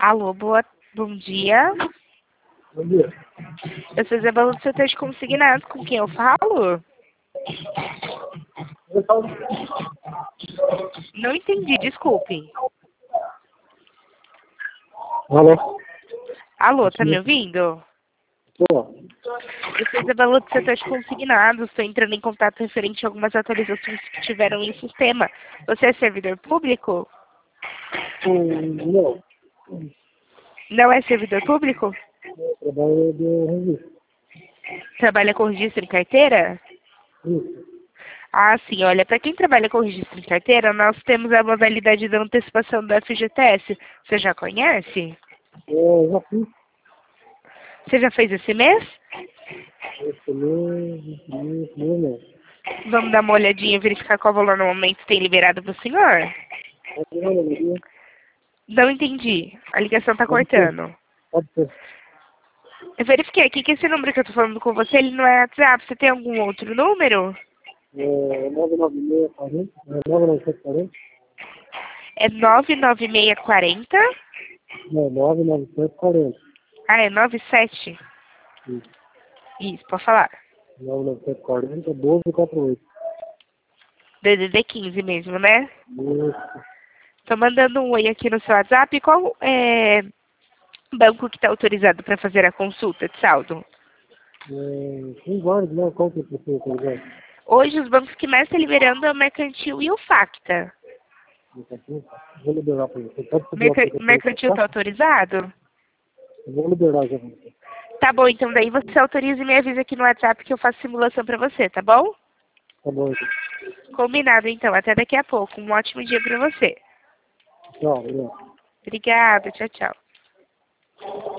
Alô, bom dia. Bom dia. Eu sou Isabela do setor de consignado. Com quem eu falo? Eu falo. Não entendi, desculpe. Alô? Alô, tá me ouvindo? Tô. Eu sou Isabela do setor de consignados. Estou entrando em contato referente a algumas atualizações que tiveram em sistema. Você é servidor público? Não. Não é servidor público? Eu trabalho de registro. Trabalha com registro em carteira? Isso. Ah, sim. Olha, para quem trabalha com registro em carteira, nós temos a modalidade da antecipação do FGTS. Você já conhece? Eu já fiz Você já fez esse mês? esse mês. Vamos dar uma olhadinha e verificar qual valor no momento tem liberado para o senhor? Pode tirar uma dia? Não entendi. A ligação está Pode ser. cortando. Pode ser. Eu verifiquei aqui que esse número que eu estou falando com você, ele não é WhatsApp. Você tem algum outro número? 99640. 99740. É 99640. Não, 99740. Ah, é 97. Isso. Isso, pode falar. 99740, 1248. DDD 15 mesmo, né? Isso. Tô mandando um oi aqui no seu WhatsApp. Qual é banco que está autorizado para fazer a consulta de saldo? Tem vários, né? Qual que é o prefiro, tá ligado? Hoje os bancos que mais estão liberando é o Mercantil e o Facta. Vou liberar para você. Pode subir o aplicativo, Mercantil está tá? autorizado? Eu vou liberar já pra você. Tá bom, então daí você autoriza e me avisa aqui no WhatsApp que eu faço simulação para você, tá bom? Tá bom, então. Combinado, então. Até daqui a pouco. Um ótimo dia para você. Tchau, obrigado. Obrigada. Tchau, tchau.